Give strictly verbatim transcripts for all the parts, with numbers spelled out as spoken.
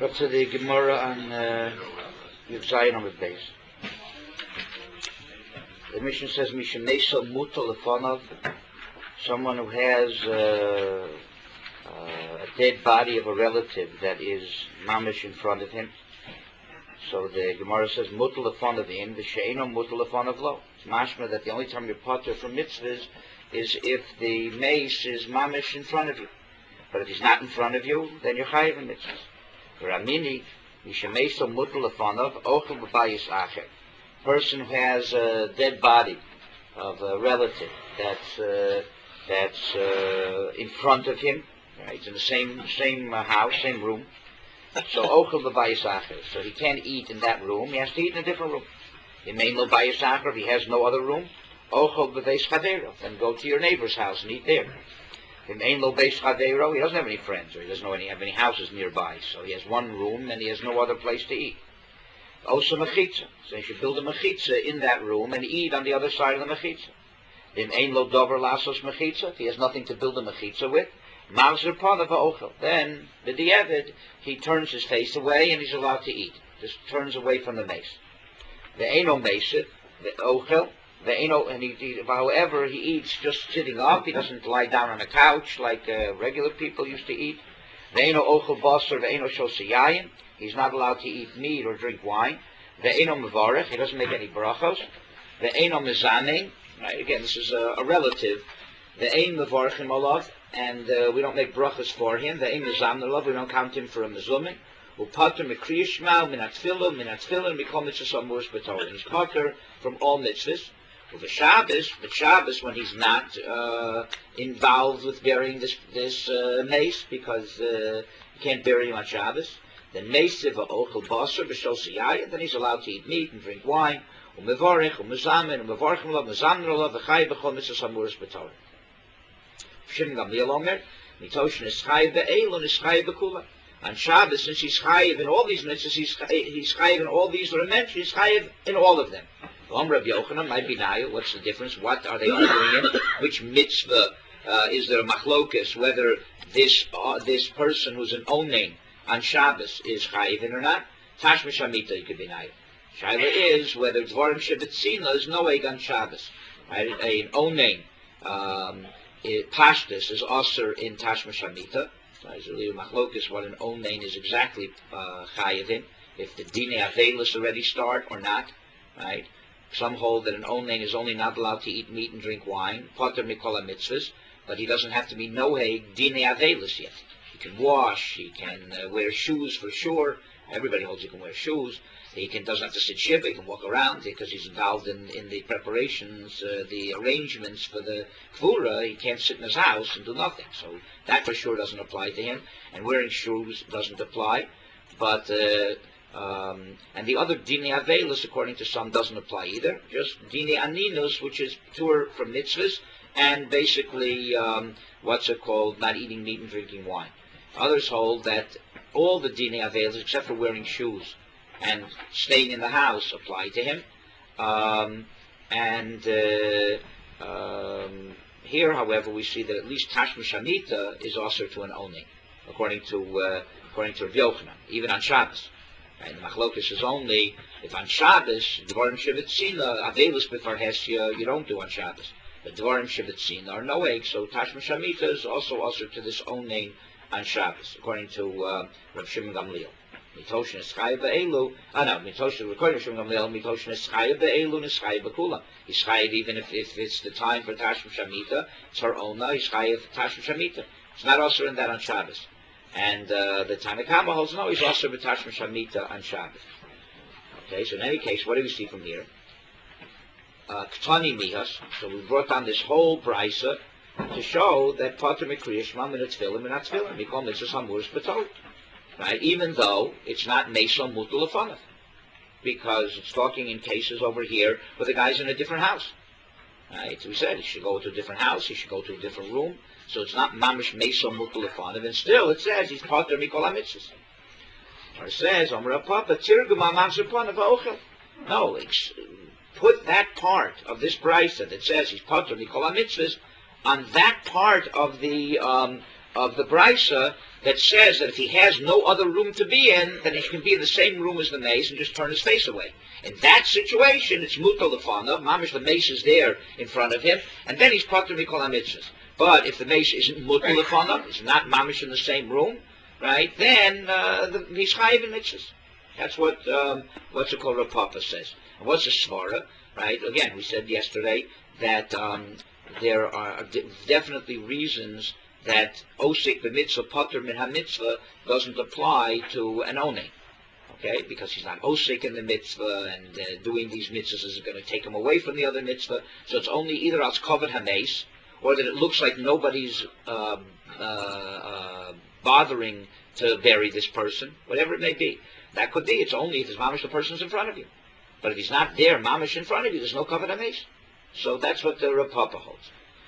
Up to the Gemara on uh, Yud Zayin on the base. The Mishnah says, Mishanesa Mutal Lefanov, someone who has uh, uh, a dead body of a relative that is mamish in front of him. So the Gemara says, Mutal Lefanov in, the She'eno Mutal Lefanov lo. It's mashma that the only time you're potter from mitzvahs is if the mace is mamish in front of you. But if he's not in front of you, then you're chayiv in mitzvahs. Ramini, Mishameso Mutal Lefanov, Ochel B'bayis Acher. Person who has a dead body of a relative that's uh, that's uh, in front of him, right? It's in the same same uh, house, same room. So Ochel B'bayis Acher. So he can't eat in that room. He has to eat in a different room. He may no bayis acher if he has no other room. Ochel B'beis Chavero. Then go to your neighbor's house and eat there. If he ain't no beis chavero, he doesn't have any friends, or he doesn't know any, have any houses nearby. So he has one room and he has no other place to eat. Also mechitza. So he should build a mechitza in that room and eat on the other side of the mechitza. If ain't lo dover lasos mechitza, if he has nothing to build a mechitza with, mavzer panav ha'ochel. Then the diavad, he turns his face away and he's allowed to eat. Just turns away from the mace. The eno mesit, the ochel. The eno, and he, he, however, he eats just sitting up. He doesn't lie down on a couch like uh, regular people used to eat. The eno ochel basar, the eno shosayayin. He's not allowed to eat meat or drink wine. The eno mevarech. He doesn't make any brachos. The eno mezanein. Right, again, this is a, a relative. The ein mevarechim olav, and uh, we don't make brachos for him. The ein mezanein olav, we don't count him for a mezumin. Upater mikriya shema minat tefillah minat tefillah mikol mitzvahs amuros b'torah. He's pater from all mitzvahs. The Shabbos, the Shabbos when he's not uh, involved with burying this this uh, mace, because uh, you can't bury him on Shabbos. Then mesiv ochel basar b'shosiyah, then he's allowed to eat meat and drink wine. Umevarech, umezamen, umevarchim lo, umezamen lo, v'chay b'chol mitzvahs amuros b'torah. Shimon Gamliel omer, mitoshen is chayiv be'elon is chayiv b'kula. On Shabbos, since he's chayiv in all these mitzvahs, he's he's chayiv in all these that are mentioned. He's chayiv in all of them. Rabbi Yochanan might be now. What's the difference? What are they arguing in? Which mitzvah uh, is there a machlokas? Whether this uh, this person who's an onein on Shabbos is chayiv in or not? Tashmish Hamita, you could be now. Shaila is whether dvarim shebetzina is no egg on Shabbos. Right? An onein um, pashtus is also in Tashmish Hamita. There's a little machlokas what an onein is exactly uh, chayiv in. If the dine avelis already start or not, right? Some hold that an onein is only not allowed to eat meat and drink wine, poter mikol mitzvahs, but he doesn't have to be noheg dine avelis yet. He can wash, he can uh, wear shoes for sure. Everybody holds he can wear shoes. He can doesn't have to sit shiva, he can walk around because he's involved in, in the preparations, uh, the arrangements for the kvura. He can't sit in his house and do nothing. So that for sure doesn't apply to him. And wearing shoes doesn't apply. But uh, Um, and the other dini avelis, according to some, doesn't apply either. Just dini aninus, which is pure from mitzvahs, and basically um, what's it called, not eating meat and drinking wine. Others hold that all the dini avelis, except for wearing shoes and staying in the house, apply to him. Um, and uh, um, here, however, we see that at least tashmish hamita is also to an onein, according to uh, according to Rav Yochanan, even on Shabbos. And the machlokas is only if on Shabbos, dvarim shebetzina, avelis b'far hesya, you don't do on Shabbos. But dvarim shebetzina are no egg, so tashmish hamita is also also to this onein on Shabbos, according to uh, Rav Shimon Gamliel. Mitoshen is chayiv be'elu, ah no, mitoshen, according to Shimon Gamliel, mitoshen is chayiv be'elu, and is chayiv b'kula. He's chayiv even if, if it's the time for tashmish hamita, it's her ona, he's chayiv tashmish hamita. It's not also in that on Shabbos. And uh, the Tanakama holds no, he's also b'tashmish hamita on Shabbos. Okay, so in any case, what do we see from here? Ktani mihas. So we brought down this whole brisa to show that pater mikriya shema min tefillah min tefillah mikol mitzvahs hamuros b'torah. Right, even though it's not meson mutal lefanav, because it's talking in cases over here where the guy's in a different house. Right, so we said he should go to a different house, he should go to a different room. So it's not mamish meso mutal lefanav, and still it says he's pater mikol mitzvahs. Or it says Amar Papa tirgum mavzer panav ha'ochel. No, put that part of this brisa that says he's pater mikol mitzvahs on that part of the um, of the brisa that says that if he has no other room to be in, then he can be in the same room as the mace and just turn his face away. In that situation, it's mutal lefanav. Mamish, the mace is there in front of him, and then he's patur mikol hamitzvos. But if the mace isn't mutal lefanav, it's not mamish in the same room, right? Then uh, the, he's chayiv in mitzvos. That's what um, what's it called? Rav Papa says. And what's a svara? Right? Again, we said yesterday that um, there are de- definitely reasons that osik b'mitzvah patur min ha-mitzvah doesn't apply to an onei. Okay, because he's not osik in the mitzvah, and uh, doing these mitzvahs is going to take him away from the other mitzvah. So it's only either as covered hameis, or that it looks like nobody's uh, uh, uh, bothering to bury this person, whatever it may be. That could be. It's only if there's mamish the person's in front of you. But if he's not there, mamish in front of you, there's no covered hameis. So that's what the Rav Papa holds.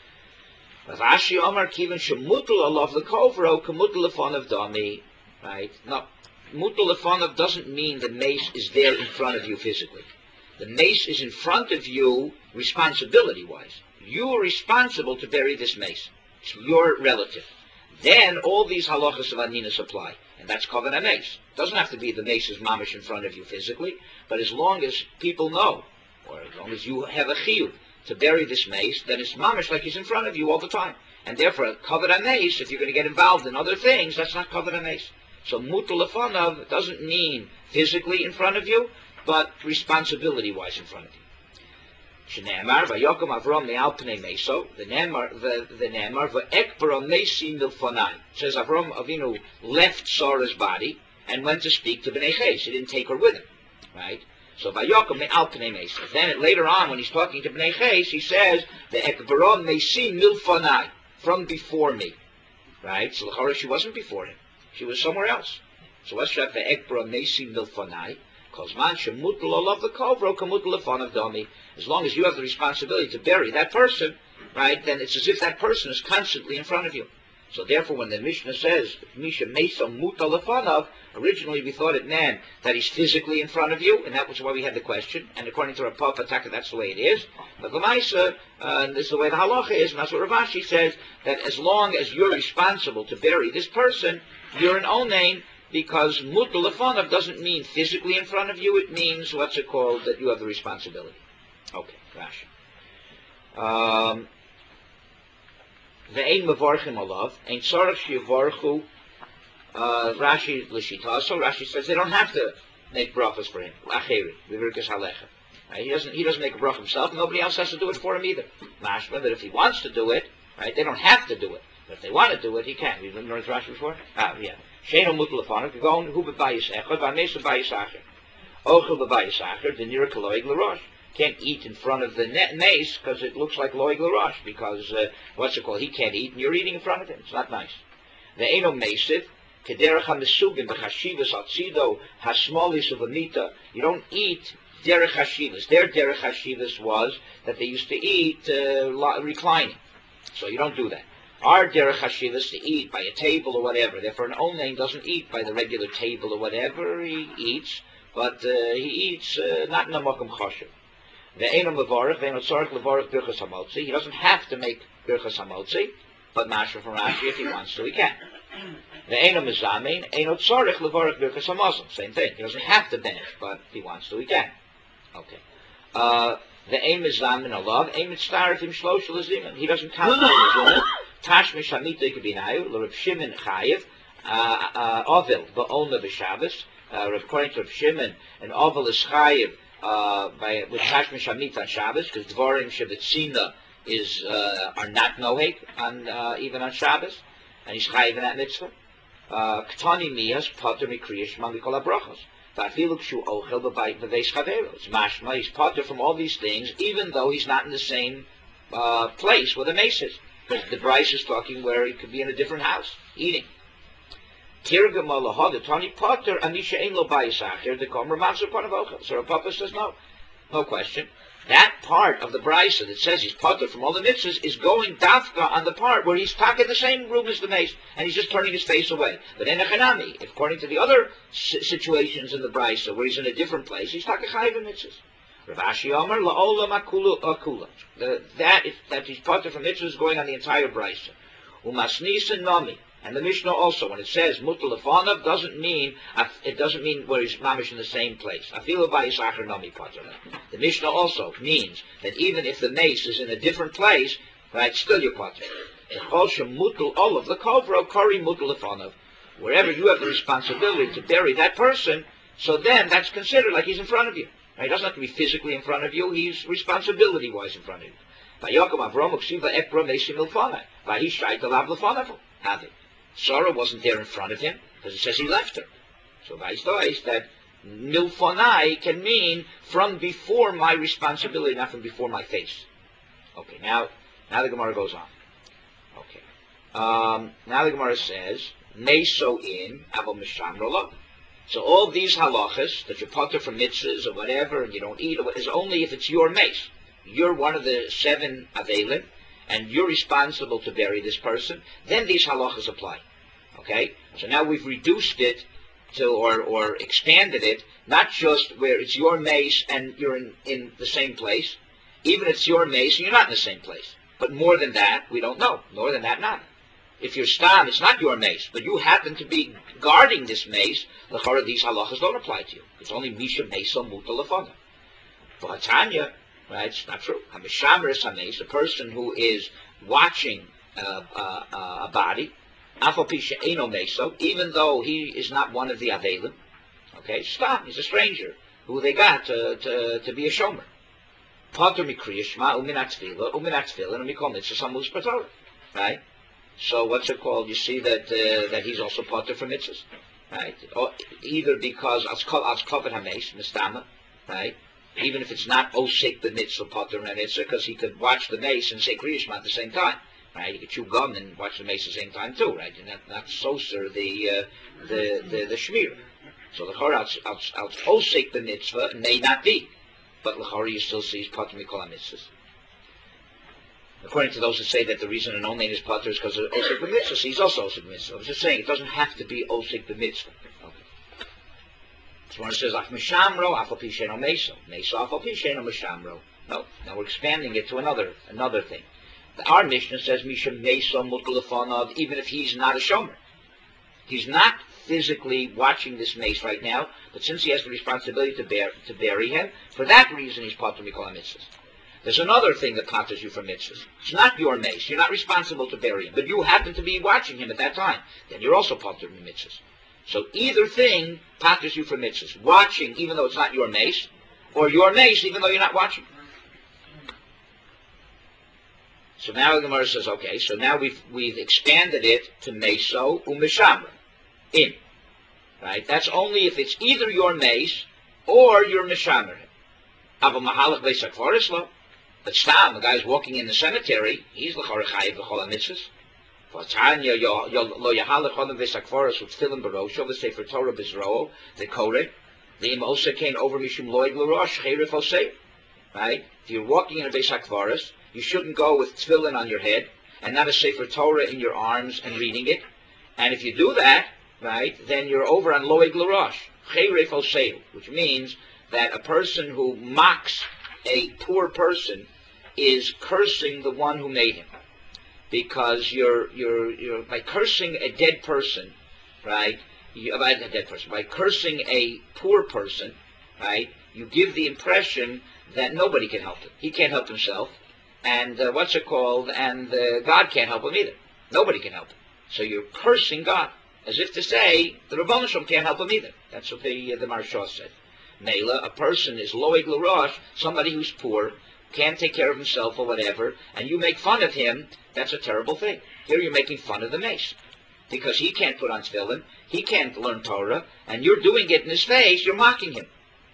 Rashi Omar Kivan shemutul alav lekovro kemutul lefonav dami. Right? Now, mutul lefonav doesn't mean the mace is there in front of you physically. The mace is in front of you responsibility-wise. You are responsible to bury this mace. It's your relative. Then all these halachas of aninas apply, and that's covered a mace. It doesn't have to be the mace is mamish in front of you physically, but as long as people know, or as long as you have a chiyuv to bury this mace, then it's mamish like he's in front of you all the time. And therefore, covered a mace, if you're going to get involved in other things, that's not covered a mace. So mutal lefonav doesn't mean physically in front of you, but responsibility-wise in front of you. Shneimar vayokom Avram me'al pnei meso. The Neimar, the the Neimar va'ekbara mesi milfonai. Says Avram Avinu left Sarah's body and went to speak to Bnei Ches. He didn't take her with him, right? So vayokom me'al pnei meso. Then later on, when he's talking to Bnei Ches, he says the ekbara mesi milfonai, from before me, right? So l'chora she wasn't before him; she was somewhere else. So what's that? The ekbara mesi milfonai. As long as you have the responsibility to bury that person, right, then it's as if that person is constantly in front of you. So therefore, when the Mishnah says, Misha Mesa Muta Lefanav, originally we thought it meant that he's physically in front of you, and that was why we had the question. And according to Rav Papa Taka, that's the way it is. But Lamaisa, uh, this is the way the halacha is, and that's what Rav Ashi says, that as long as you're responsible to bury this person, you're an onain. Because mutal lefonav doesn't mean physically in front of you. It means, what's it called, that you have the responsibility. Okay, Rashi. Um, Ve'ein mevarchim alav, ein tzarech sheyivarchu. Rashi l'shita. So Rashi says they don't have to make brachas for him. Lacheri, v'virkas halecha. He doesn't. He doesn't make a bracha himself. Nobody else has to do it for him either. Mashma that if he wants to do it, right, they don't have to do it. But if they want to do it, he can. We've learned Rashi before. Ah, yeah. Sheino mutal lefonav, you're going, hu b'bayis echad, v'amesu b'bayis acher. Ochel b'bayis acher, denira kaloig l'rosh. Can't eat in front of the mace because it looks like loig l'rosh, because, uh, what's it called, he can't eat, and you're eating in front of him. It's not nice. Ve'eno mesiv, kederach ha-mesugim b'chashivas al-tzido, ha-smolis of amita. You don't eat derech hashivas. Their derech hashivas was that they used to eat uh, reclining. So you don't do that. Our derech hashivas to eat by a table or whatever. Therefore, an onain doesn't eat by the regular table or whatever. He eats, but uh, he eats uh, not in a mokum choshev. Ve'eno mevarech, ve'eno tzarech levarech birchas hamotzi. He doesn't have to make birchas hamotzi, but masher from Rashi, if he wants to, he can. Ve'eno mezamein, eno tzarech levarech birchas hamazon. Same thing. He doesn't have to bench, but if he wants to, he can. Okay. Uh, Ve'en mezamein alav, ein mitztaref im shlosh lezimin. He doesn't count the lezimin. Tashmish Hamita Kabinayu, Rav Shimon Chayev, Ovil, Ba'ona B'Shabbos. According to Rav Shimon, an Ovil is Chayev by with Tashmish Hamita on Shabbos, because Dvarim Shebetzina is uh, are not nohek on uh, even on Shabbos, and he's Chayev in that mitzvah. Ktani Mias Pater Mikriyish Mamikol Abrachos. Va'afilu Kshu Ochel B'Veis Chaveros. Mashma, he's Pater from all these things, even though he's not in the same uh, place where the mace is. Because the Bryce is talking where he could be in a different house, eating. So Papa says no. No question. That part of the Bryce that says he's potter from all the mitzvahs is going dafka on the part where he's stuck in the same room as the mace, and he's just turning his face away. But in a chanami, according to the other situations in the Bryce where he's in a different place, he's stuck in chayv mitzvahs. Rav Ashi Omer la'olam akula akula. That is, that he's potter from mitzvahs going on the entire brisa. Umasnisa nami, And the Mishnah also, when it says mutal lefonav, doesn't mean it doesn't mean where he's mamish in the same place. Afilu ba'yisacher nami pater. The Mishnah also means that even if the mace is in a different place, right, still you're pater. Mutal all of the kovro kori mutal lefonav. Wherever you have the responsibility to bury that person, so then that's considered like he's in front of you. Right? He doesn't have to be physically in front of you, he's responsibility-wise in front of you. Sarah wasn't there in front of him, because it says he left her. So Vaisdois, that milfonai can mean from before my responsibility, not from before my face. Okay, now, now the Gemara goes on. Okay. Um, now the Gemara says, Meso in, Avo Mishamrola. So all these halachas, that you're potter from mitzvahs or whatever, and you don't eat, is only if it's your mace. You're one of the seven avelim, and you're responsible to bury this person, then these halachas apply. Okay? So now we've reduced it to, or, or expanded it, not just where it's your mace and you're in, in the same place, even if it's your mace and you're not in the same place. But more than that, we don't know. More than that, not. If you're stam, it's not your mace, but you happen to be guarding this mace, l'chara, these halachas don't apply to you. It's only misha mesa muta lefana. For Hatanya, right, it's not true. Hamishamer is hames, a person who is watching uh, uh, uh, a body, afopisha eno meso, even though he is not one of the avelim, okay, stam, he's a stranger, who they got to, to, to be a shomer. Potter mikriyashma, uminat tefillah, uminat tefillah, and we call mitzvah samus patorah, right? So what's it called? You see that uh, that he's also potter from mitzvahs, right? Or either because as covered hamesh mistama, right? Even if it's not osik the mitzvah potter and mitzvah, because he could watch the mace and say kriyishma at the same time, right? He could chew gum and watch the mace at the same time too, right? And that, not soser the uh, the the the shmir. So the chor out out out osik the mitzvah may not be, but the chor you still see is potter mikol mitzvahs. According to those that say that the reason an only is potter is because of osik b'mitzvah, he's also osik b'mitzvah. I was just saying, it doesn't have to be osik b'mitzvah. Okay. So when it says, af mishamro, af apisheno meso, meso af apisheno mishamro. No, now we're expanding it to another another thing. Our Mishnah says, misha meso mutulafonav, even if he's not a shomer. He's not physically watching this mace right now, but since he has the responsibility to, bear, to bury him, for that reason he's potter mikol mitzvahs. There's another thing that potters you from mitzvahs. It's not your mace. You're not responsible to bury him. But you happen to be watching him at that time. Then you're also pottered from mitzvahs. So either thing potters you from mitzvahs. Watching, even though it's not your mace, or your mace, even though you're not watching. So now the Gemara says, okay, so now we've, we've expanded it to meso u'mishamra. In. Right? That's only if it's either your mace or your mishamra. Ava mahalach beisakvarislo. But stam, the guy's walking in the cemetery, he's l'chorah chayiv v'chol ha-mitzvahs. For Tanya, lo yahalach chodem v'sakvaris u'tfilim barosho v'sefer Torah b'zro'o, the koreh, the im osa kain over mishum loig l'rosh, cherif oseh. Right? If you're walking in a beisakvaris, you shouldn't go with tefillin on your head, and not a sefer Torah in your arms and reading it. And if you do that, right, then you're over on loig l'rosh, cherif oseh, which means that a person who mocks a poor person is cursing the one who made him, because you're you're you're by cursing a dead person, right? You, by a dead person, by cursing a poor person, right? You give the impression that nobody can help him. He can't help himself, and uh, what's it called? And uh, God can't help him either. Nobody can help him. So you're cursing God, as if to say the Rebbeinu Shalom can't help him either. That's what the uh, the Maharsha said. Mela, a person is loig l'rosh, somebody who's poor, can't take care of himself or whatever, and you make fun of him, that's a terrible thing. Here you're making fun of the mace. Because he can't put on tefillin, he can't learn Torah, and you're doing it in his face, you're mocking him.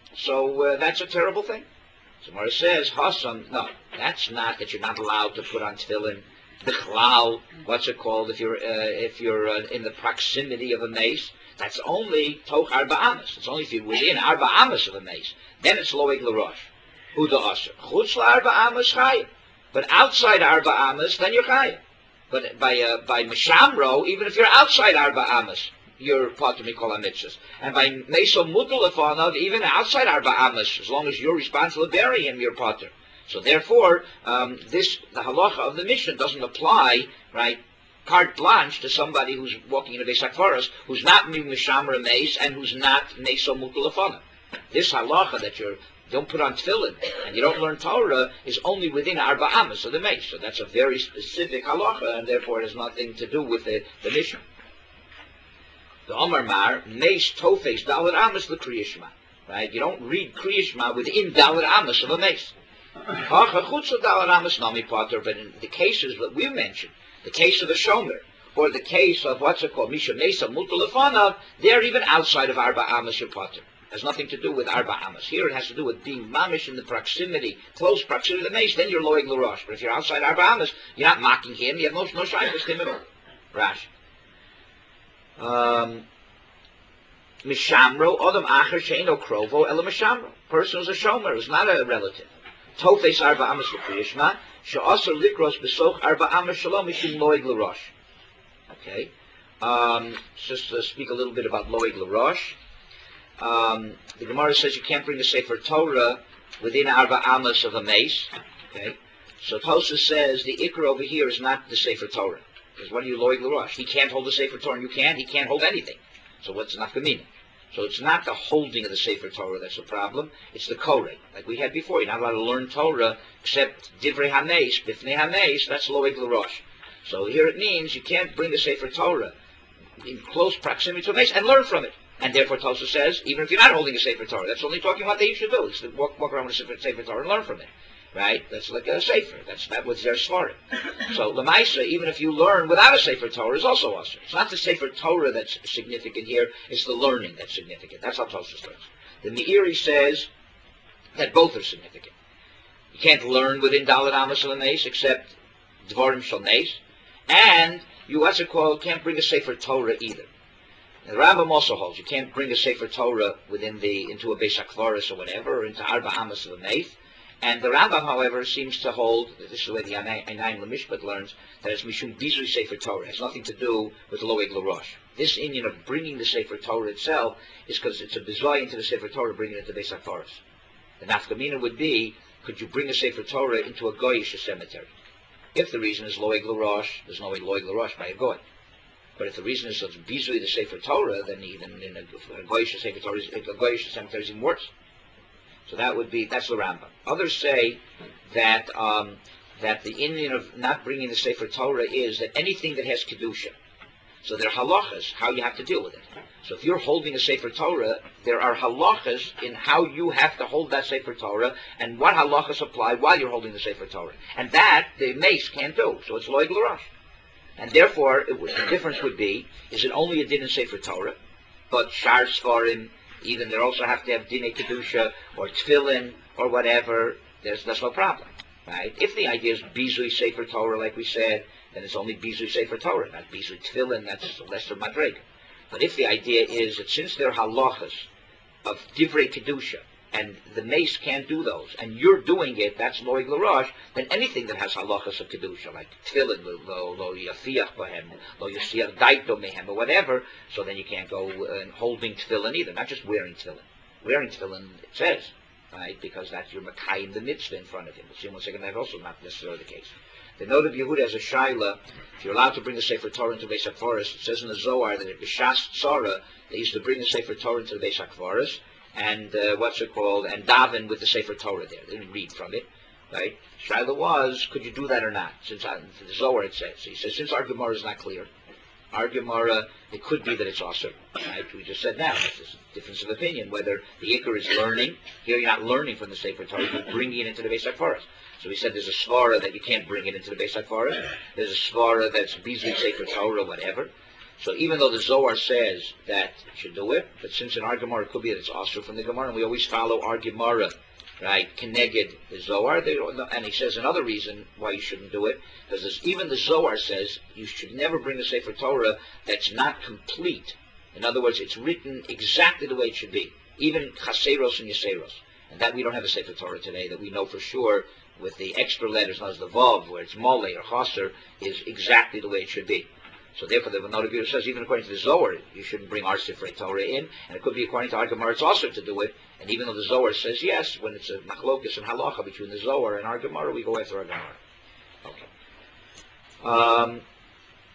So uh, that's a terrible thing. So Mara says, Hassan, no, that's not that you're not allowed to put on tefillin. Bichlal, what's it called, if you're, uh, if you're uh, in the proximity of a mace, that's only toch arba amas. It's only if you're within arba amas of a mace. Then it's loig l'rosh. Uda asher. Chutz l'arba amas chayim. But outside arba amas, then you're chayim. But by uh, by mishamro, even if you're outside arba amas, you're potter mikol ha-mitzvahs. And by meso mutal lefanav, even outside arba amas, as long as you're responsible to bury him, you're potter. So therefore, um, this the halacha of the Mishnah doesn't apply, right? carte blanche to somebody who's walking in a Beis HaKvaros, who's not Mishamra Meis and who's not Meso Mutalafana. This halacha that you don't put on tefillin and you don't learn Torah is only within Arba Amas of the Meis. So that's a very specific halacha, and therefore it has nothing to do with the, the Mishnah. The Omar Mar, Meis Tofes Dalet Amas L'Kriyishma. Right? You don't read Kriyishma within Dalet Amas of a Meis. But in the cases that we mentioned, the case of the Shomer, or the case of what's it called, Misha Mesa Mutalafanav, they're even outside of Arba Amas Yapater. It has nothing to do with Arba Amas. Here it has to do with being mamish in the proximity, close proximity of the mace, then you're loig l'rosh. But if you're outside Arba Amas, you're not mocking him, you have no, no shaykhs to him at all. Rash. Um, Mishamro, Odom Acher Sheino Krovo, Ela Mishamro. Person who's a Shomer, is not a relative. Tofes Arba Amas L'Kriyishma, She'asar Likros Besoch Arba Amas Shalom Mishim Loig L'Rosh. Okay. Um, just to speak a little bit about Loig L'Rosh. Um, the Gemara says you can't bring the Sefer Torah within Arba Amas of a mace. Okay. So Tosha says the Ikra over here is not the Sefer Torah. Because what do you Loig L'Rosh? He can't hold the Sefer Torah and you can't. He can't hold anything. So what's Nafkamina? So it's not the holding of the Sefer Torah that's the problem. It's the Koreh. Like we had before. You're not allowed to learn Torah except Divrei HaMeis, Bifnei HaMeis. That's Loig L'Rosh. So here it means you can't bring the Sefer Torah in close proximity to a mace and learn from it. And therefore Tosa says, even if you're not holding a Sefer Torah, that's only talking about what you should do. It's to walk, walk around with a Sefer Torah and learn from it. Right? That's like a Sefer. That's not what they're svarim. So Lamaisa, even if you learn without a Sefer Torah, is also usher. It's not the Sefer Torah that's significant here, it's the learning that's significant. That's how Tosa learns. The Meiri says that both are significant. You can't learn within Dalet Amos of Neis except Dvarim Shal Neis, and you, what's it called, can't bring a Sefer Torah either. And the Rambam also holds you can't bring a Sefer Torah within the into a Beis HaKvaros or whatever, or into Arba Amos of Neis. And the Rambam, however, seems to hold, this is the way the Einayim L'Mishpat learns, that it's Mishum Bizui Sefer Torah. It has nothing to do with Loeg L'Rosh. This Indian of bringing the Sefer Torah itself is because it's a bizoi into the Sefer Torah, bringing it to Beis HaKvaros. The Nafkamina would be, could you bring a Sefer Torah into a Goyish cemetery? If the reason is Loeg L'Rosh, there's no way Loeg L'Rosh by a Goy. But if the reason is it's Bizui the Sefer Torah, then even in a, a Goyish Sefer Torah, a Goyish cemetery is even worse. So that would be, that's the Rambam. Others say that um, that the Indian of not bringing the Sefer Torah is that anything that has Kedusha. So there are halachas, how you have to deal with it. So if you're holding a Sefer Torah, there are halachas in how you have to hold that Sefer Torah and what halachas apply while you're holding the Sefer Torah. And that the mace can't do. So it's Loeg L'Rosh. And therefore, it would, the difference would be, is it only a din in Sefer Torah, but Shar Sfarim, even they also have to have Dinei Kedusha or Tefillin or whatever, there's, there's no problem, right? If the idea is Bizui Sefer Torah, like we said, then it's only Bizui Sefer Torah, not Bizui Tefillin, that's lesser Madrega. But if the idea is that since there are halachas of Divrei Kedusha, and the mace can't do those, and you're doing it, that's Loig L'Rosh, then anything that has halachas of Kedusha, like Tefillin, lo, lo yafiach bahem, lo yasiach daito mehem, or whatever, so then you can't go uh, holding Tefillin either, not just wearing Tefillin. Wearing Tefillin, it says, right, because that's your Makayim the mitzvah in front of him. We'll see in one second, that's also not necessarily the case. The note of Yehuda as a Shaila, if you're allowed to bring the Sefer Torah into Beis HaKvaros, it says in the Zohar that if B'Shas Tzara, they used to bring the Sefer Torah into the Beis HaKvaros, and uh, what's it called, and daven with the Sefer Torah there. They didn't read from it, right? Shaila was, could you do that or not? Since I, the Zohar it says. He says, since our Gemara is not clear, our Gemara, it could be that it's awesome, right? We just said now, it's a difference of opinion, whether the Iker is learning. Here you're not learning from the Sefer Torah, you're bringing it into the Beis HaKvaros. So he said there's a svara that you can't bring it into the Beis HaKvaros. There's a svara that's Bizui Sefer Torah, whatever. So even though the Zohar says that you should do it, but since in our Gemara it could be that it's also from the Gemara, and we always follow our Gemara, right, Keneged the Zohar, they, and he says another reason why you shouldn't do it, because even the Zohar says you should never bring a Sefer Torah that's not complete. In other words, it's written exactly the way it should be, even Chaseros and Yeseros. And that we don't have a Sefer Torah today that we know for sure with the extra letters, not as the Vav, where it's Mole or Chaser, is exactly the way it should be. So therefore, the Noda says, even according to the Zohar, you shouldn't bring our Sifrei Torah in, and it could be according to our Gemara, it's also to do it. And even though the Zohar says yes, when it's a machlokas and halacha between the Zohar and our Gemara, we go after our Gemara. Okay. Um,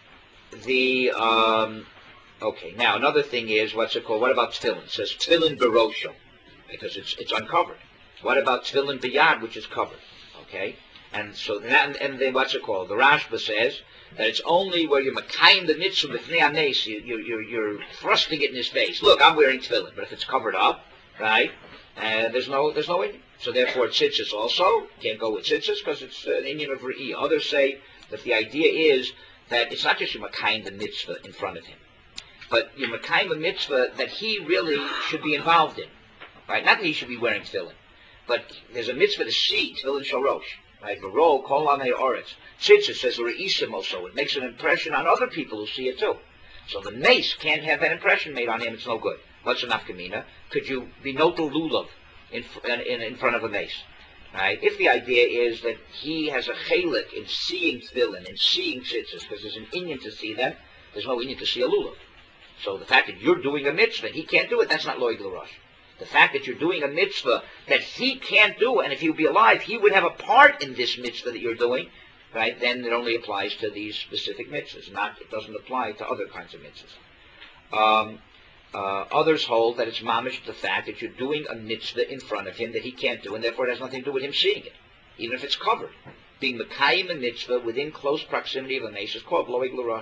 the um, okay. Now another thing is what's it called? What about tefillin? It says tefillin berosho because it's it's uncovered. What about tefillin biyad, which is covered? Okay, and so that and then what's it called? The Rashba says that it's only where you're makayim the mitzvah b'fnei hanes, you you you're, you're thrusting it in his face. Look, I'm wearing tefillin, but if it's covered up, right? And there's no there's no Indian. So therefore tzitzis also can't go with tzitzis because it's an Indian of re'i. Others say that the idea is that it's not just your makayim the mitzvah in front of him, but your makayim the mitzvah that he really should be involved in, right? Not that he should be wearing tefillin, but there's a mitzvah to see tefillin shorosh, right? V'ro kol amei oretz. Tzitzis says re'isim also. It makes an impression on other people who see it too. So the mace can't have that impression made on him. It's no good. What's an nafkamina? Could you be notel lulav in, in in front of a mace? Right? If the idea is that he has a chelik in seeing tefillin and seeing tzitzis, because there's an inyan to see them, there's no inyan to see a lulav. So the fact that you're doing a mitzvah, he can't do it, that's not loig l'rosh. The fact that you're doing a mitzvah that he can't do, and if he would be alive, he would have a part in this mitzvah that you're doing, right? Then it only applies to these specific mitzvahs. Not, it doesn't apply to other kinds of mitzvahs. Um, uh, others hold that it's mamish the fact that you're doing a mitzvah in front of him that he can't do, and therefore it has nothing to do with him seeing it, even if it's covered. Being mekayim a mitzvah within close proximity of a mace is called loig l'rosh.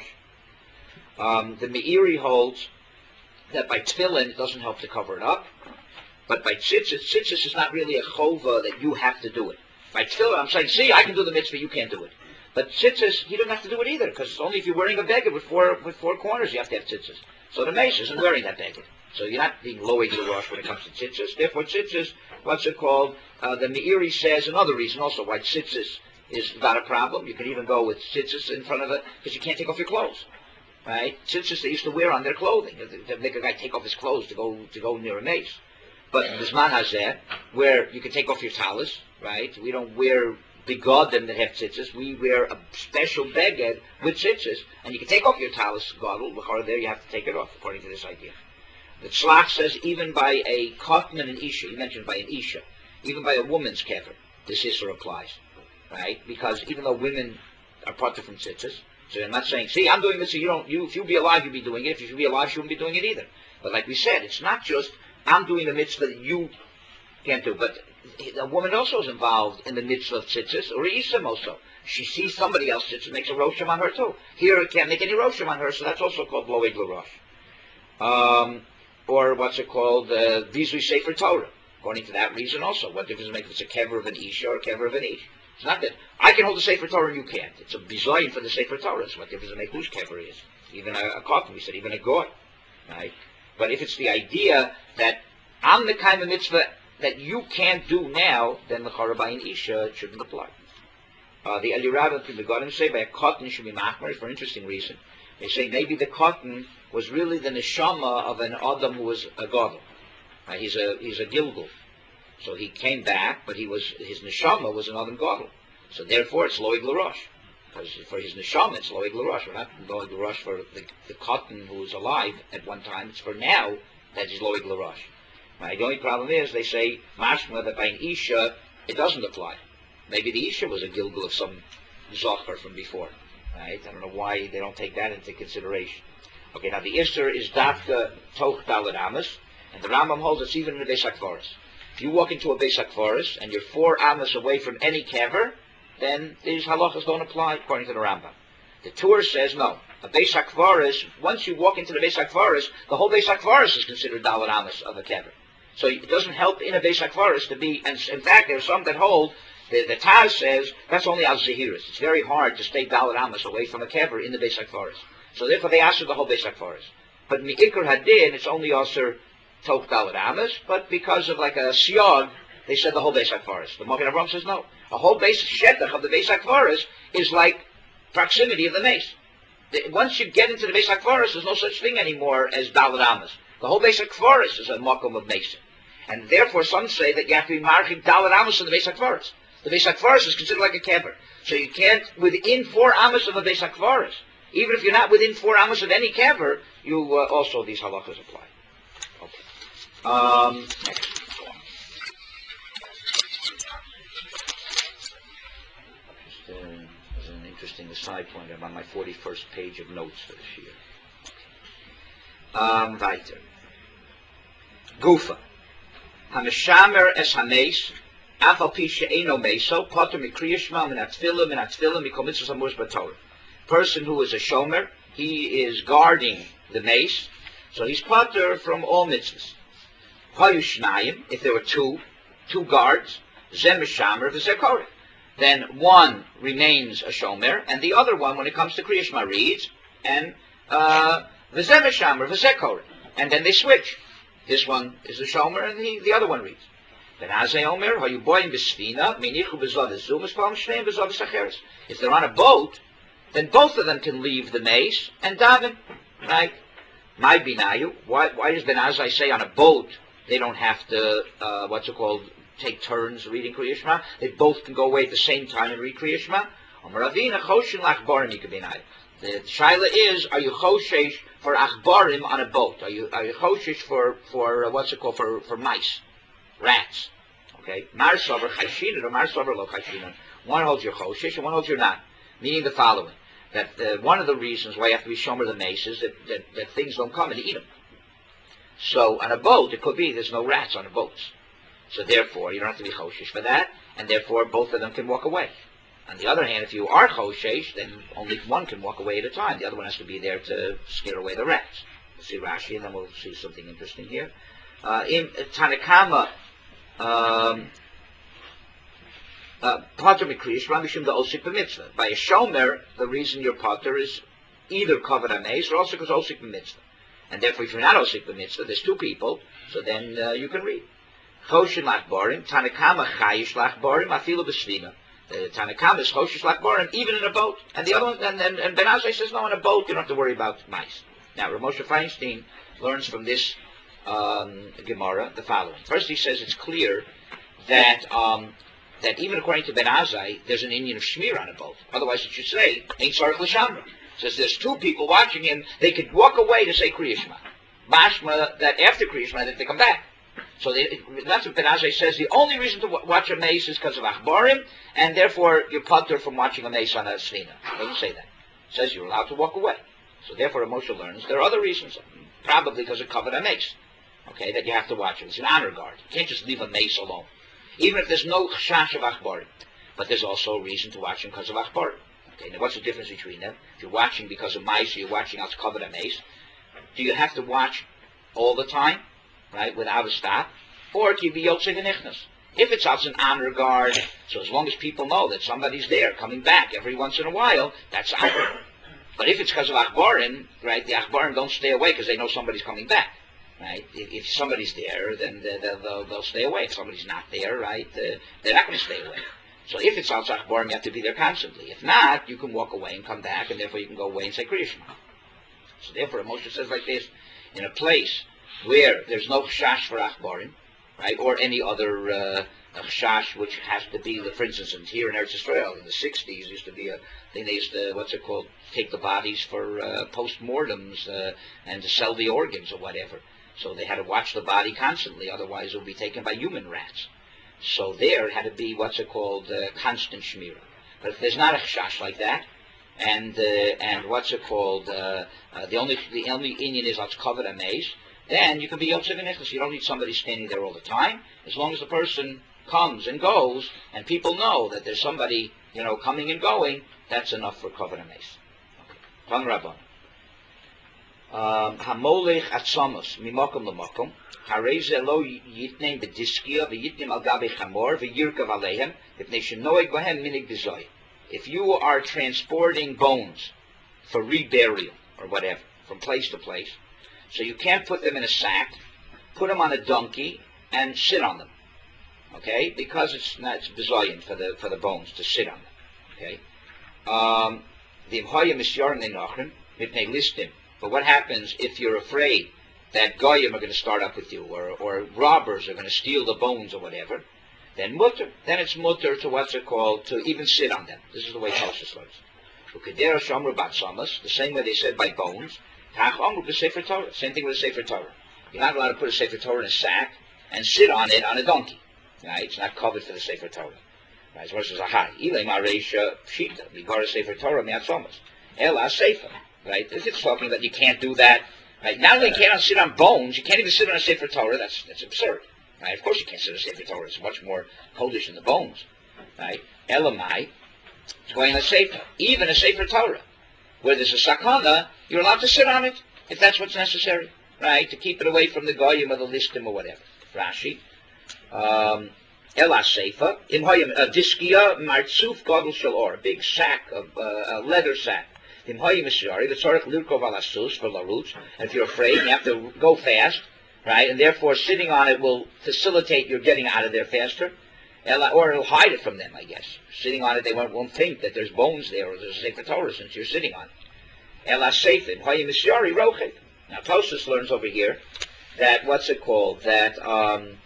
Um, the Meiri holds that by tefillin it doesn't help to cover it up, but by tzitzis, tzitzis is not really a chova that you have to do it. By tefillin, I'm saying, see, I can do the mitzvah, you can't do it. But tzitzis, you don't have to do it either, because it's only if you're wearing a beggar with four with four corners you have to have tzitzis. So the mace isn't wearing that beggar. So you're not being loig l'rosh when it comes to tzitzis. Therefore, tzitzis, what's it called? Uh, the Meiri says another reason also why tzitzis is not a problem. You can even go with tzitzis in front of it, because you can't take off your clothes. Right? Tzitzis they used to wear on their clothing. They make a guy take off his clothes to go to go near a mace. But Bisman Hazeh, where you can take off your talis, right? We don't wear begodim that have tzitzis. We wear a special beged with tzitzis, and you can take off your talis gadol. There you have to take it off, according to this idea. The Tzlach says even by a katan and an isha, you mentioned by an isha, even by a woman's kever, this issur applies, right? Because even though women are parted from tzitzis, so I'm not saying, see, I'm doing this, so you don't, you, if you'd be alive, you'd be doing it. If you'd be alive, she wouldn't be doing it either. But like we said, it's not just, I'm doing the mitzvah that you can't do, but a woman also is involved in the mitzvah of tzitzis, or isim also. She sees somebody else tzitzis, makes a rosham on her too. Here, it can't make any rosham on her, so that's also called loig l'rosh. Um, or what's it called, uh, Bizui Sefer Torah. According to that reason also. What difference does it make if it's a kever of an isha or a kever of an ish? It's not that I can hold the Sefer Torah and you can't. It's a bizoyin for the Sefer Torah. So what difference does it make whose kever is? Even a, a cotton, we said, even a goy. Right? But if it's the idea that I'm the kind of mitzvah that you can't do now, then the Charabayin Isha shouldn't apply. Uh, the Elirab and the Begodim say by a cotton should be machmer for an interesting reason. They say maybe the cotton was really the neshama of an Adam who was a gadol. Uh, he's a he's a Gilgul. So he came back, but he was his neshama was an Adam gadol. So therefore it's loig l'rosh. Because for his neshama it's loig l'rosh. We're not loig l'rosh for the, the cotton who was alive at one time. It's for now that he's loig l'rosh. Right? The only problem is they say mashma that by an isha it doesn't apply. Maybe the isha was a Gilgul of some zocher from before. Right? I don't know why they don't take that into consideration. Okay, now the Isser is Dafka Toch Daled Amas, and the Rambam holds it's even in the Beis HaKvaros. If you walk into a Beis HaKvaros and you're four Amas away from any kever, then these halachas don't apply according to the Rambam. The Tur says no. A Beis HaKvaros, once you walk into the Beis HaKvaros, the whole Beis HaKvaros is considered Daled Amas of a kever. So it doesn't help in a Beis HaKvaros to be, and in fact there are some that hold, the, the Taz says that's only al Zahiris. It's very hard to stay Daled Amas away from a kever in the Beis HaKvaros. So therefore they answer the whole Beis HaKvaros. But in the Iker Hadin, it's only also Toch Daled Amas, but because of like a siyag, they said the whole Beis HaKvaros. The Magen Avraham says no. A whole base shetach of the Beis HaKvaros is like proximity of the mace. The, once you get into the Beis HaKvaros, there's no such thing anymore as Daled Amas. The whole Beis HaKvaros is a makom of mason. And therefore some say that you have to be marching Daled Amas in the Beis HaKvaros. The Beis HaKvaros is considered like a kever. So you can't, within four Amas of the Beis HaKvaros, even if you're not within four Amas of any kever, you uh, also, these halachas apply. Okay. Um, next. Just, uh, an interesting interesting aside point. I'm on my forty-first page of notes for this year. Um, weiter. Gufa. Hameshamer es hameis, afal pi she'eino meso, poter mikriya shema min atfila min atfila mikol mitzvos hamuros b'Torah. Person who is a shomer, he is guarding the mace, so he's poter from all mitzvahs. Hayu shnayim, if there were two, two guards, zeh meshamer v'zeh koreh. Then one remains a shomer, and the other one, when it comes to Kriya Shema, reads, and uh, v'zeh meshamer v'zeh koreh. And then they switch. This one is the shomer, and the, the other one reads. Ben Azay Omer, hayu boyim b'sfina, minichu b'zov v'zum, espal m'shneim b'zov v'sacheres. If they're on a boat, then both of them can leave the mace and daven, right? My binayu, why, why does Ben Azai say on a boat they don't have to, uh, what's it called, take turns reading Kriya Shema? They both can go away at the same time and read Kriya Shema? The shaila is, are you choshesh for achbarim on a boat? Are you, are you choshesh for, for uh, what's it called, for, for mice, rats? Okay? Mar sover chashinan or mar sover lo chashinan. One holds your choshesh and one holds your not. Meaning the following, that uh, one of the reasons why you have to be shomer the mace is that, that, that things don't come and eat them. So on a boat, it could be there's no rats on the boats. So therefore, you don't have to be choshesh for that, and therefore both of them can walk away. On the other hand, if you are choshesh, then only one can walk away at a time. The other one has to be there to scare away the rats. We'll see Rashi, and then we'll see something interesting here. Uh, in Tanakama, um, Potter mikriya shema mishum the osik b'mitzvah. By a shomer, the reason you're potter is either covered on mace or also because osik b'mitzvah. And therefore, if you're not osik b'mitzvah, there's two people, so then uh, you can read. Choshen lachbarim, Tanakama chayish lachbarim, afilu b'shvina. The Tanakama is choshish lachbarim, even in a boat. And the other one, and, and, and Ben Azai says, no, in a boat, you don't have to worry about mice. Now, Rav Moshe Feinstein learns from this um, Gemara the following. First, he says it's clear that um, that even according to Ben Azai, there's an Indian of Shmir on a boat. Otherwise, it should say, Ein Sarach L'Shamra. It says there's two people watching him. They could walk away to say Kriya Shema. Mashma, that after Kriya Shema, that they come back. So they, that's what Ben Azai says. The only reason to w- watch a mace is because of Achbarim, and therefore you're putter from watching a mace on a Svina. It doesn't say that. It says you're allowed to walk away. So therefore, Moshe learns there are other reasons, probably because it covered a mace. Okay, that you have to watch it. It's an honor guard. You can't just leave a mace alone. Even if there's no chash of Achbarim. But there's also a reason to watch him because of Achbarim. Okay, now what's the difference between them? If you're watching because of mice or you're watching out to cover a mace, do you have to watch all the time, right, without a stop? Or can you be Yotzei V'Nichnas? If it's out an honor guard, so as long as people know that somebody's there coming back every once in a while, that's honor. But if it's because of Achbarim, right, the Achbarim don't stay away because they know somebody's coming back. Right? If, if somebody's there, then they'll, they'll, they'll stay away. If somebody's not there, right, uh, they're not going to stay away. So if it's outside Achbarim, you have to be there constantly. If not, you can walk away and come back, and therefore you can go away and say Kriya Shema. So therefore, Moshe says like this, in a place where there's no chash for Achbarim, right, or any other uh, chash which has to be, for instance, here in Eretz Yisrael, in the sixties, used to be a thing they used to, what's it called, take the bodies for uh, post-mortems uh, and to sell the organs or whatever. So they had to watch the body constantly, otherwise it would be taken by human rats. So there had to be what's it called uh, constant shmira. But if there's not a chash like that, and uh, and what's it called, uh, uh, the only the only Indian is let's cover a maze, then you can be Yotzei V'Nichnas. You don't need somebody standing there all the time. As long as the person comes and goes, and people know that there's somebody, you know, coming and going, that's enough for cover a maze. Tan Rabban. Hamolech atzamos mimokom lemokom harei ze lo yitnem bediskia v'yitnem al gabe chamor v'yirkav aleihem v'pnei shenoeg bohem minig b'zoy. If you are transporting bones for reburial or whatever from place to place, so you can't put them in a sack, put them on a donkey and sit on them, okay? Because it's not it's bizoyin for the for the bones to sit on them, okay? Um, the imhoya misyarim neinachrim v'pnei listim. But what happens if you're afraid that goyim are going to start up with you, or, or robbers are going to steal the bones or whatever? Then mutter. Then it's mutter to what's it called, to even sit on them. This is the way Tosfos learns. The same way they said by bones. Same thing with a Sefer Torah. You're not allowed to put a Sefer Torah in a sack and sit on it on a donkey. Right? It's not covered for the Sefer Torah. Right? So versus Ahai. Ilay Mareisha Pshita. Migara Sefer Torah Miatzomas. Ela Sefer. Right? If it's talking that you can't do that. Right? Not only can't sit on bones, you can't even sit on a Sefer Torah. That's that's absurd. Right? Of course you can't sit on a Sefer Torah. It's much more Kodesh than the bones. Right? Elamai. It's going on a Sefer. Even a Sefer Torah. Where there's a sakana, you're allowed to sit on it if that's what's necessary. Right? To keep it away from the goyim or the listim or whatever. Rashi. Um, Ela Seifa, im hoyim a diskia martzuf gadol shel or, a big sack of uh, a leather sack. Im hoyim misyari, the tzorich lirkov alasus for larutz. If you're afraid, you have to go fast, right? And therefore, sitting on it will facilitate your getting out of there faster. Ela, or it'll hide it from them, I guess. Sitting on it, they won't, won't think that there's bones there or there's a Sefer Torah since you're sitting on it. Ela Seifa, im hoyim misyari rochev. Now, Tosfos learns over here that what's it called? That um.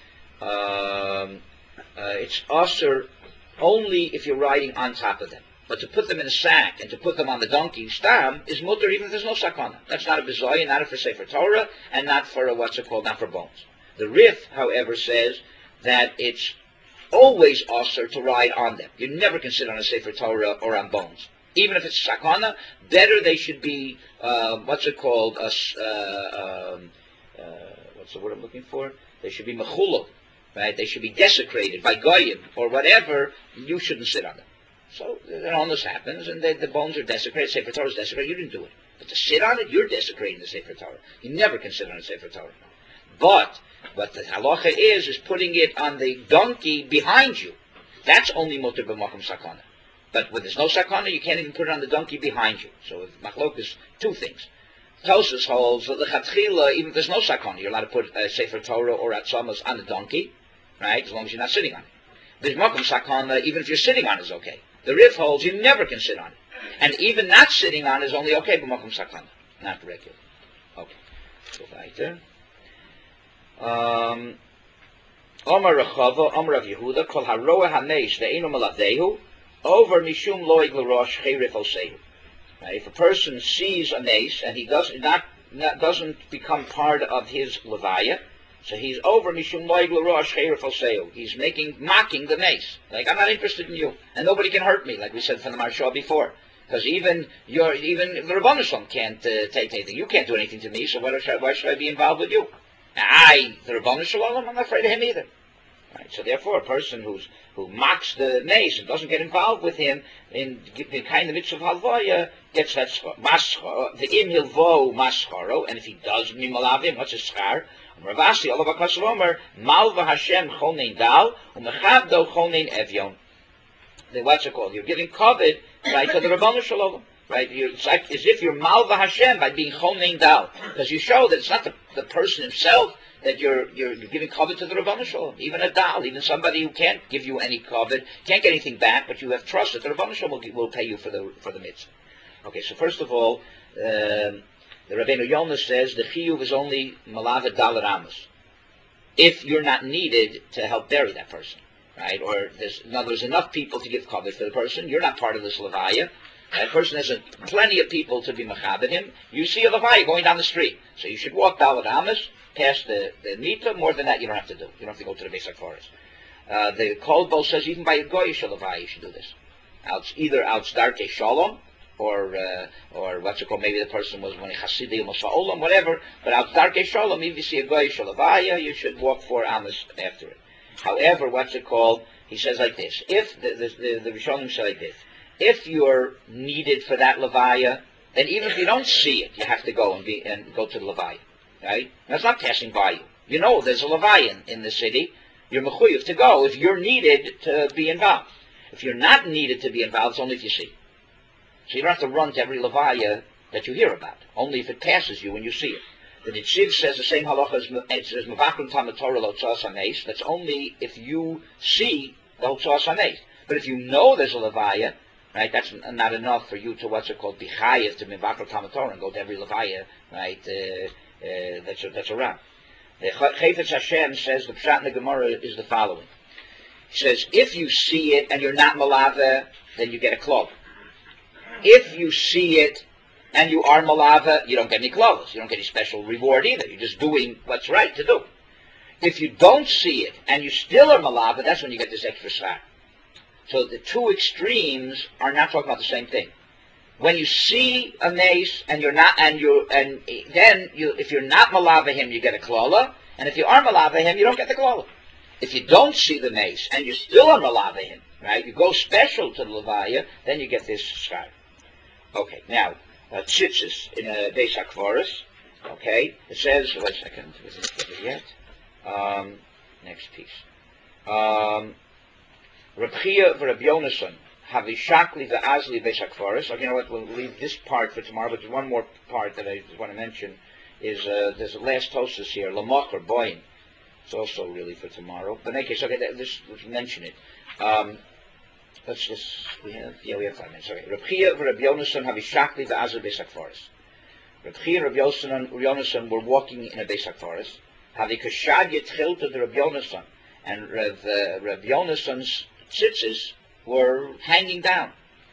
Um, uh, it's usher only if you're riding on top of them. But to put them in a sack and to put them on the donkey, stam, is mutter even if there's no sakana. That's not a bezoy, not for Sefer Torah, and not for a, what's it called, not for bones. The Rif, however, says that it's always usher to ride on them. You never can sit on a Sefer Torah or on bones. Even if it's sakana, better they should be, uh, what's it called, uh, uh, um, uh, what's the word I'm looking for? They should be mechulot. Right? They should be desecrated by goyim or whatever. You shouldn't sit on them. So an illness happens, and they, the bones are desecrated. Sefer Torah is desecrated. You didn't do it, but to sit on it, you're desecrating the Sefer Torah. You never can sit on a Sefer Torah. But what the halacha is is putting it on the donkey behind you. That's only mutter b'makom sakana. But when there's no sakana, you can't even put it on the donkey behind you. So machlok is two things. Tosfos holds that the chatchila, even if there's no sakana, you're allowed to put a Sefer Torah or atzamas on the donkey. Right, as long as you're not sitting on it. There's makom sakana, even if you're sitting on it is okay. The Rif holds you never can sit on it. And even not sitting on it is only okay, but makom sakana, not regular. Okay. So weiter. Um, Omar Rechava, Omar of Yehuda, Kol haroa hamesh ve'enu malavehu, over mishum loig l'rosh cherif osehu. If a person sees a mace and he does not, not doesn't become part of his levaya, so he's over mishum loig l'rosh cherif osehu. He's making mocking the mace. Like, I'm not interested in you, and nobody can hurt me, like we said from the Maharsha before. Because even your even the Rebbeinu Shalom can't uh, take anything. You can't do anything to me, so why should, why should I be involved with you? I, the Rebbeinu Shalom, I'm not afraid of him either. Right, so therefore, a person who's who mocks the mace and doesn't get involved with him in the kind of mitzvah of halvaya gets that mascharo. The im hilvo mascharo, and if he does mimalavim, what's his schar? Ravasi Allah b'kasher omer malva Hashem chonein dal umechavdo chonein evyon. The what's it called? You're giving covet right to the Rebbeinu Shalom. Right, you're, it's like as if you're malva Hashem by being chonein dal, because you show that it's not the, the person himself. That you're, you're you're giving covet to the Rebbeinu Shalom, even a dal, even somebody who can't give you any covet, can't get anything back, but you have trust that the Rebbeinu Shalom will, will pay you for the for the mitzvah. Okay, so first of all, um, the Rabbeinu Yonah says the chiyuv is only malavet dal ramas if you're not needed to help bury that person, right? Or there's in other words enough people to give covet for the person. You're not part of this levaya. That person has a, plenty of people to be machabed him. You see a levaya going down the street, so you should walk dal ramas. Past the, the mita, more than that you don't have to do. You don't have to go to the basic forest. Uh, the Kolbo says even by a goyish levaya you should do this. Out, either out darke shalom, or uh, or what's it called? Maybe the person was when chassidei masa'olam, whatever. But out darke shalom, if you see a goyish levaya, you should walk four amos after it. However, what's it called? He says like this: if the the the, the Rishonim say like this, if you're needed for that levaya, then even if you don't see it, you have to go and be and go to the levaya. Right? That's not passing by you. You know there's a levayan in the city. You're mechuyev to go if you're needed to be involved. If you're not needed to be involved, it's only if you see. So you don't have to run to every levaya that you hear about. Only if it passes you when you see it. The Nitziv says the same halacha as it says mevakrim talmud Torah lo tzas hameis. That's only if you see the tzas hameis. But if you know there's a levaya, right, that's not enough for you to what's it called be chayev to mevakrim talmud Torah and go to every levaya, right? Uh, Uh, that's, that's around. The Chayfetz Hashem says, the Pshat in the Gemara is the following. He says, if you see it and you're not malava, then you get a klov. If you see it and you are malava, you don't get any klovos. You don't get any special reward either. You're just doing what's right to do. If you don't see it and you still are malava, that's when you get this extra shar. So the two extremes are not talking about the same thing. When you see a mace and you're not, and you and then you, if you're not malava him, you get a klala, and if you are malava him, you don't get the klala. If you don't see the mace and you still are malava him, right? You go special to the levaya, then you get this schar. Okay, now uh, tzitzis in a Beis HaKvoros. Okay, it says. Wait a second, we didn't get it yet. Um, next piece. Um, Reb Chia v'Reb Yonason havishakli v'azli Beis HaKvoros. Okay, you know what? We'll leave this part for tomorrow. But there's one more part that I just want to mention. Is uh, there's the last tosus here, Lamocher Boyin. It's also really for tomorrow. But in any case, okay, let's, let's mention it. Um, let's just, we have, yeah, we have five minutes. Okay. Reb Chia v'Reb Yonason havishakli v'azli Beis HaKvoros. Reb Chia and Reb Yonason were walking in a Beis HaKvoros. Havikashad yitchil to the Reb Yonason. And Reb, uh, Reb Yonason's tzitzis were hanging down.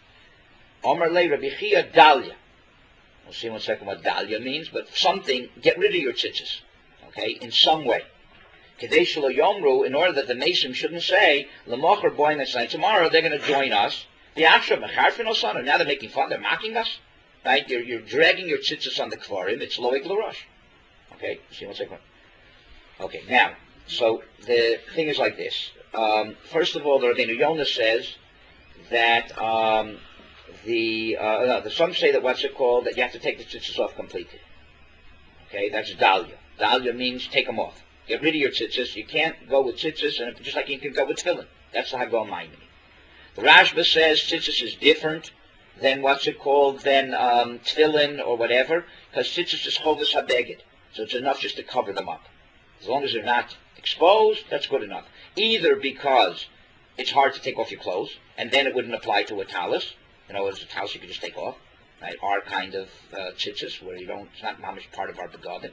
Omer le Rabbi Chia Dalia. We'll see in one second what Dalia means, but something, get rid of your tzitzis, okay, in some way. Kadesh lo yomru, in order that the Mason shouldn't say, L'mocher boy netzai, tomorrow they're going to join us. The Asher mecharfin osana, now they're making fun, they're mocking us. Right, you're, you're dragging your tzitzis on the kvarim, it's loik l'rosh. Okay, see in one second. Okay, now, so the thing is like this. Um, first of all, the Rabbeinu Yonah says that um, the, uh, no, the some say that what's it called, that you have to take the tzitzis off completely. Okay, that's Dalia. Dalia means take them off. Get rid of your tzitzis. You can't go with tzitzis, and just like you can go with tefillin. That's the Hagol Maimoni. The Rashba says tzitzis is different than what's it called, than um, tefillin or whatever, because tzitzis is chovas habeged. So it's enough just to cover them up. As long as they're not exposed, that's good enough. Either because it's hard to take off your clothes, and then it wouldn't apply to a talus. In other words, a talus you could just take off. Right? Our kind of uh, tzitzis, where you don't, it's not mamish part of our begadim.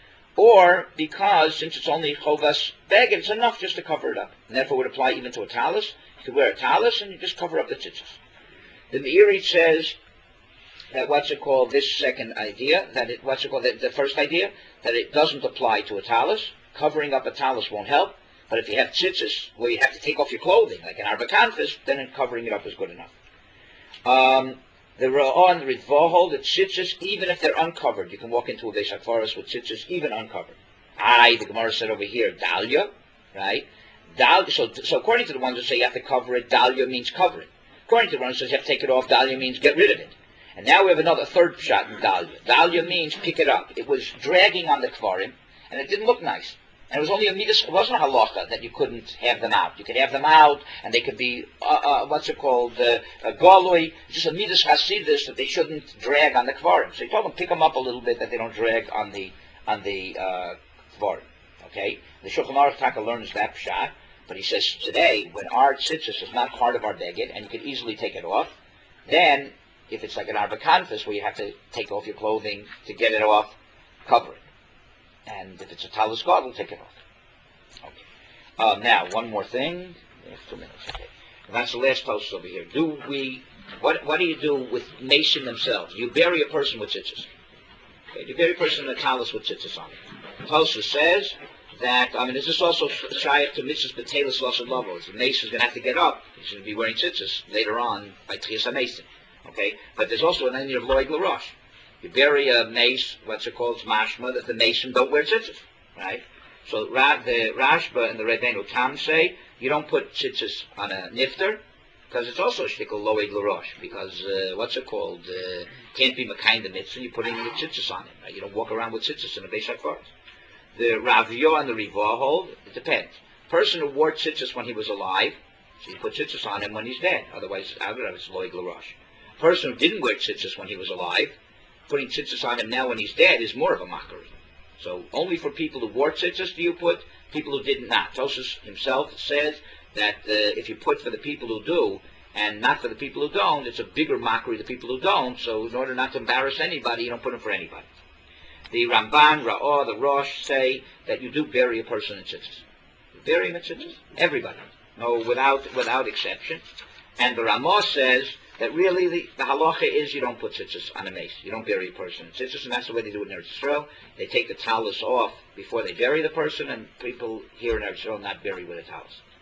Or because, since it's only chovas beged, it's enough just to cover it up. And therefore it would apply even to a talus. You could wear a talus and you just cover up the tzitzis. The Meiri says that what's it called, this second idea, that it, what's it called, the, the first idea, that it doesn't apply to a talus. Covering up a talus won't help. But if you have tzitzis where you have to take off your clothing, like an arbakanfis, then covering it up is good enough. Um, the Ra'ah and the Ritva hold that tzitzis, even if they're uncovered, you can walk into a Beis HaKvoros with tzitzis even uncovered. Aye, the Gemara said over here, Dalia, right? Dal, so, so according to the ones that say you have to cover it, Dalia means cover it. According to the ones that says you have to take it off, Dalia means get rid of it. And now we have another third shot in Dalia. Dalia means pick it up. It was dragging on the Kvarim, and it didn't look nice. And it was only a midas, it wasn't a halacha that you couldn't have them out. You could have them out, and they could be, uh, uh, what's it called, uh, a goloi, just a midas hasidus, that they shouldn't drag on the kvarim. So he told them pick them up a little bit, that they don't drag on the on the uh, kvarim. Okay? The Shulchan Aruch Taka learns that pshat, but he says today, when our tzitzis is not part of our beged, and you can easily take it off, then, if it's like an arbakanfis, where you have to take off your clothing to get it off, cover it. And if it's a talus god, we'll take it off. Okay. Uh, now, one more thing. Two minutes. Okay. And that's the last toast over here. Do we? What What do you do with nation themselves? You bury a person with tzitzis. Okay. You bury a person in a talus with tzitzis on it. Tosa says that. I mean, this is also shy to mitzvahs b'teilus losan lovos. The nation is going to have to get up. He's going to be wearing tzitzis later on by Tchias HaMesim. Okay. But there's also an idea of loig l'rosh. You bury a mace, what's it called, mashma, that the mason don't wear tzitzis, right? So Ra, the Rashba and the Rebbeinu Tam say you don't put tzitzis on a nifter, because it's also shtickle loeg l'rosh, because uh, what's it called, uh, can't be mekayim mitzvah, you're putting the tzitzis on him, right? You don't walk around with tzitzis in a Beis HaKvoros. The Ravyo and the Riva hold, it depends. Person who wore tzitzis when he was alive, so you put tzitzis on him when he's dead, otherwise it's loeg l'rosh. Person who didn't wear tzitzis when he was alive, putting tzitzis on him now when he's dead is more of a mockery. So only for people who wore tzitzis do you put, people who did not. Tosas himself says that uh, if you put for the people who do and not for the people who don't, it's a bigger mockery to the people who don't. So in order not to embarrass anybody, you don't put them for anybody. The Ramban, Ra'ah, the Rosh say that you do bury a person in tzitzis. You bury him in tzitzis. Everybody. No, without without exception. And the Ramah says that really the, the halacha is you don't put tzitzis on a mace. You don't bury a person in tzitzis, and that's the way they do it in Eretz Yisrael. They take the talus off before they bury the person, and people here in Eretz Yisrael not bury with a talus.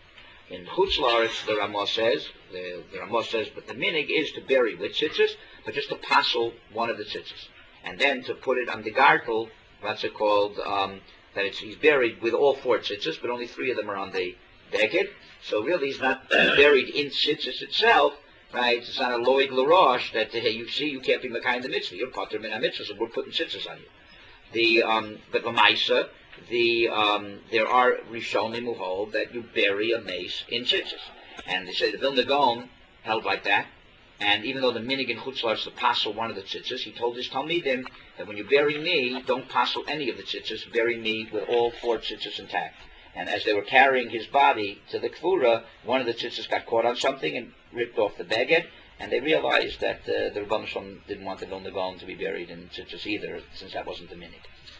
In Chutz La'aretz, the Ramah says, the, the Ramah says, but the minig is to bury with tzitzis, but just to passel one of the tzitzis. And then to put it on the gartel, what's it called, um, that it's, he's buried with all four tzitzis, but only three of them are on the beged. So really he's not buried in tzitzis itself, right? It's not a loig l'rosh that, hey, you see, you can't be Mekayim the mitzvah. You're patur min ha-mitzvah, so we're putting tzitzis on you. The, um, but l'maisa, the, um, there are Rishonim who hold that you bury a mace in tzitzis. And they say the Vilna Gaon held like that. And even though the minig in Chutz La'aretz to passel one of the tzitzis, he told his Talmidim that when you bury me, don't passel any of the tzitzis, bury me with all four tzitzis intact. And as they were carrying his body to the Kfura, one of the tzitzis got caught on something and ripped off the beged, and they realized that uh, the Rebbeinu Shalom didn't want the Vilna Gaon to be buried in tzitzis either, since that wasn't the minig.